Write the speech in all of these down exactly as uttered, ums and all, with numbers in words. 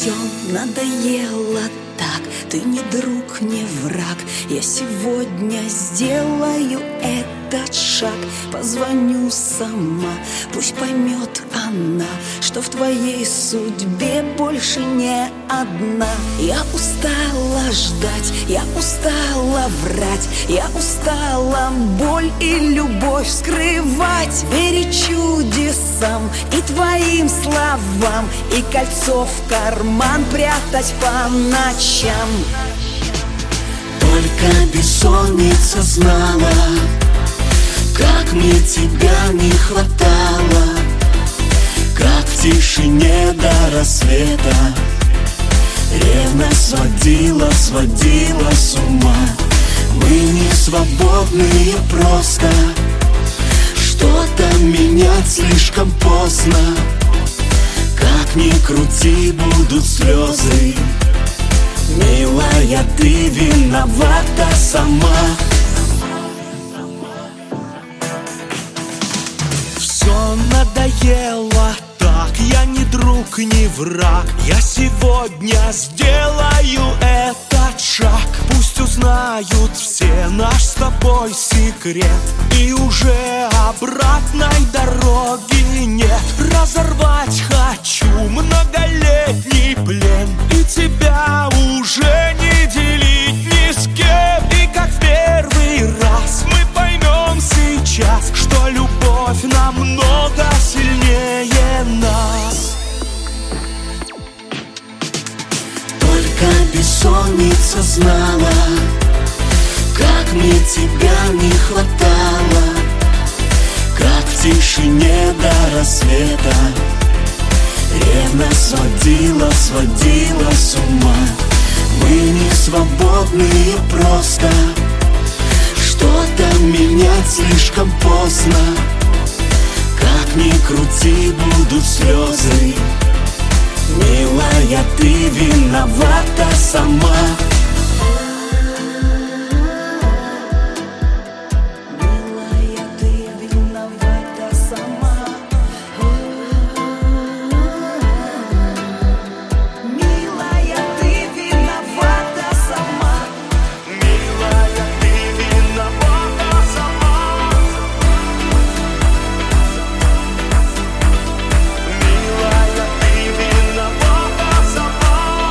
Все надоело так, ты не друг, не враг. Я сегодня сделаю этот шаг. Позвоню сама, пусть поймет она, что в твоей судьбе больше не одна. Я устала ждать, я устала врать, я устала боль и любовь скрывать. Верить чудесам и твоим словам, и кольцо в карман прятать по ночам. Только бессонница знала, как мне тебя не хватало, как в тишине до рассвета ревность сводила, сводила с ума. Мы не свободные просто, что-то менять слишком поздно. Как ни крути, будут слезы. Милая, ты виновата сама. Все надоело так, я не друг, не враг. Я сегодня сделаю этот шаг. Пусть узнают все наш с тобой секрет, и уже обратной дороги нет. Разорвать хочу многолетний плен, и тебя уже не делить ни с кем. И как в первый раз мы поймем сейчас, что любовь намного сильнее нас. Только бессонница знала, как мне тебя не хватало, как в тишине до рассвета ревность сводила, сводила с ума. Мы не свободные просто, что-то менять слишком поздно. Как ни крути, будут слезы. Милая, ты виновата сама. Милая, ты виновата сама. Милая, ты виновата сама. Милая, ты виновата сама. Милая, ты виновата сама.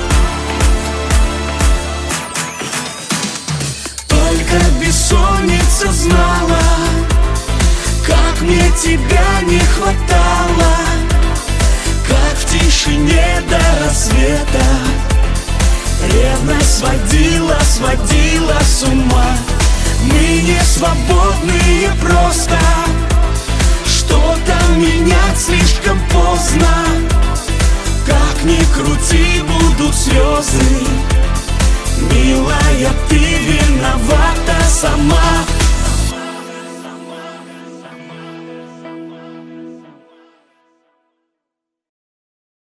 Только бессонница знала, как мне тебя не хватало, как в тишине до рассвета ревность сводила, сводила с ума. Мы не свободные просто, что-то менять слишком поздно. Как ни крути, будут слезы. Милая,